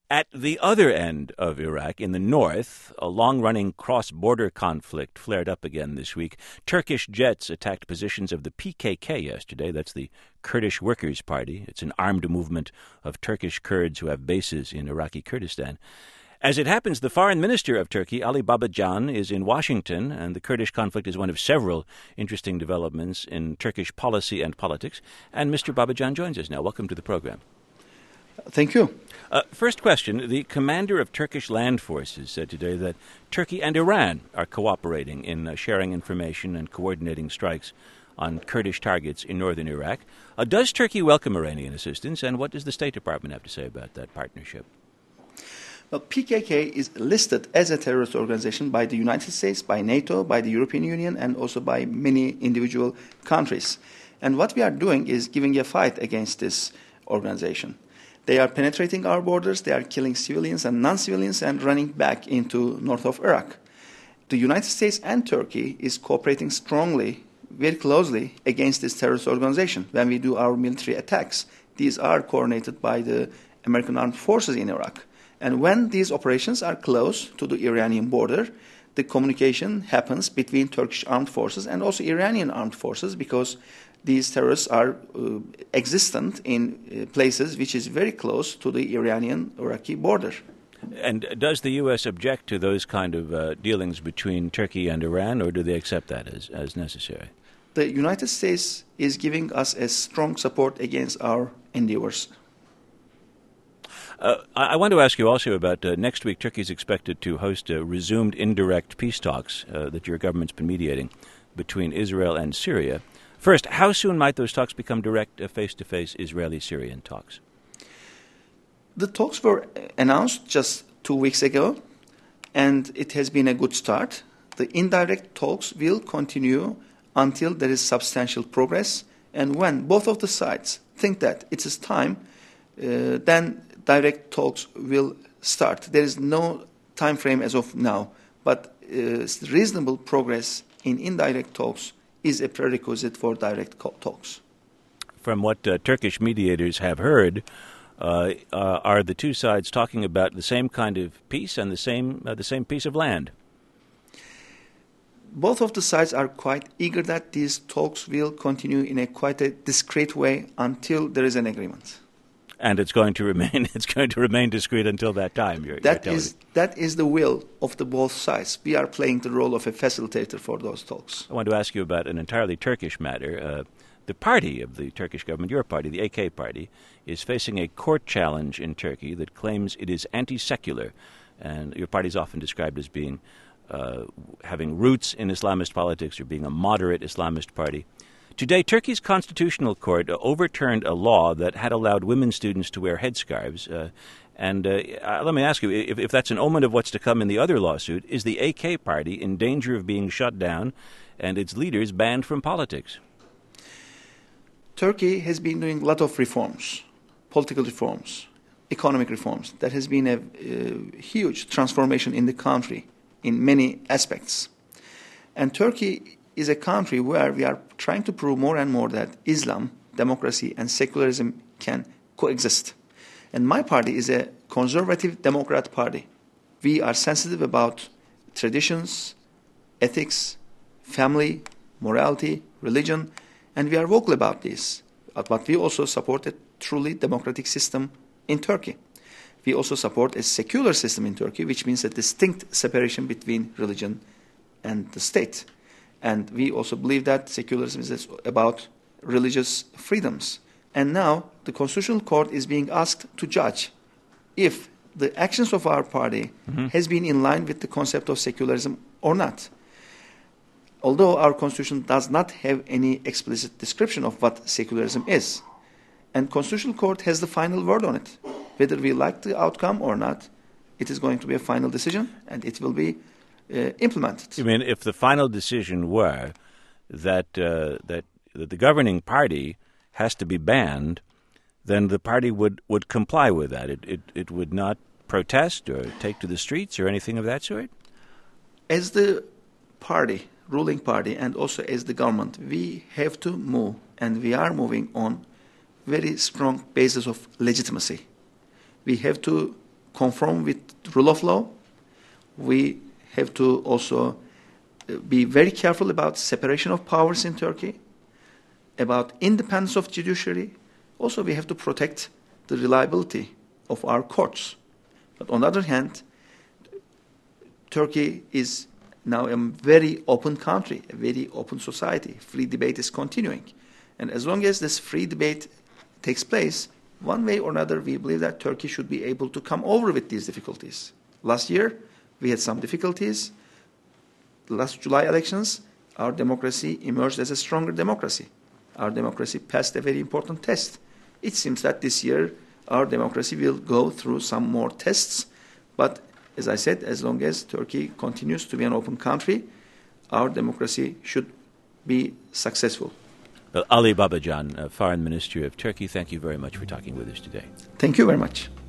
At the other end of Iraq, in the north, a long-running cross-border conflict flared up again this week. Turkish jets attacked positions of the PKK yesterday. That's the Kurdish Workers' Party. It's an armed movement of Turkish Kurds who have bases in Iraqi Kurdistan. As it happens, the foreign minister of Turkey, Ali Babacan, is in Washington, and the Kurdish conflict is one of several interesting developments in Turkish policy and politics. And Mr. Babacan joins us now. Welcome to the program. Thank you. First question. The commander of Turkish land forces said today that Turkey and Iran are cooperating in sharing information and coordinating strikes on Kurdish targets in northern Iraq. Does Turkey welcome Iranian assistance, and what does the State Department have to say about that partnership? Well, PKK is listed as a terrorist organization by the United States, by NATO, by the European Union, and also by many individual countries. And what we are doing is giving a fight against this organization. They are penetrating our borders, they are killing civilians and non-civilians and running back into north of Iraq. The United States and Turkey is cooperating strongly, very closely against this terrorist organization. When we do our military attacks, these are coordinated by the American armed forces in Iraq. And when these operations are close to the Iranian border, the communication happens between Turkish armed forces and also Iranian armed forces, because these terrorists are existent in places which is very close to the Iranian-Iraqi border. And does the U.S. object to those kind of dealings between Turkey and Iran, or do they accept that as necessary? The United States is giving us a strong support against our endeavors. I want to ask you also about next week. Turkey is expected to host resumed indirect peace talks that your government's been mediating between Israel and Syria. First, how soon might those talks become direct face-to-face Israeli-Syrian talks? The talks were announced just 2 weeks ago, and it has been a good start. The indirect talks will continue until there is substantial progress, and when both of the sides think that it is time, then direct talks will start. There is no time frame as of now, but reasonable progress in indirect talks is a prerequisite for direct talks. From what Turkish mediators have heard, are the two sides talking about the same kind of peace and the same piece of land? Both of the sides are quite eager that these talks will continue in quite a discreet way until there is an agreement. And it's going to remain discreet until that time. That is the will of the both sides. We are playing the role of a facilitator for those talks. I want to ask you about an entirely Turkish matter. The party of the Turkish government, your party, the AK party, is facing a court challenge in Turkey that claims it is anti-secular, and your party is often described as being having roots in Islamist politics or being a moderate Islamist party. Today, Turkey's constitutional court overturned a law that had allowed women students to wear headscarves. Let me ask you, if that's an omen of what's to come in the other lawsuit, is the AK party in danger of being shut down and its leaders banned from politics? Turkey has been doing a lot of reforms, political reforms, economic reforms. There has been a huge transformation in the country in many aspects. And Turkey is a country where we are trying to prove more and more that Islam, democracy, and secularism can coexist. And my party is a conservative Democrat party. We are sensitive about traditions, ethics, family, morality, religion, and we are vocal about this. But we also support a truly democratic system in Turkey. We also support a secular system in Turkey, which means a distinct separation between religion and the state. And we also believe that secularism is about religious freedoms. And now the Constitutional Court is being asked to judge if the actions of our party has been in line with the concept of secularism or not. Although our Constitution does not have any explicit description of what secularism is. And Constitutional Court has the final word on it. Whether we like the outcome or not, it is going to be a final decision, and it will be implemented. You mean if the final decision were that the governing party has to be banned, then the party would comply with that? It would not protest or take to the streets or anything of that sort? As the party, ruling party, and also as the government, we have to move, and we are moving on very strong basis of legitimacy. We have to conform with rule of law. We have to also be very careful about separation of powers in Turkey, about independence of judiciary. Also, we have to protect the reliability of our courts. But on the other hand, Turkey is now a very open country, a very open society. Free debate is continuing. And as long as this free debate takes place, one way or another, we believe that Turkey should be able to come over with these difficulties. Last year, we had some difficulties. The last July elections, our democracy emerged as a stronger democracy. Our democracy passed a very important test. It seems that this year, our democracy will go through some more tests. But as I said, as long as Turkey continues to be an open country, our democracy should be successful. Well, Ali Babacan, Foreign Minister of Turkey, thank you very much for talking with us today. Thank you very much.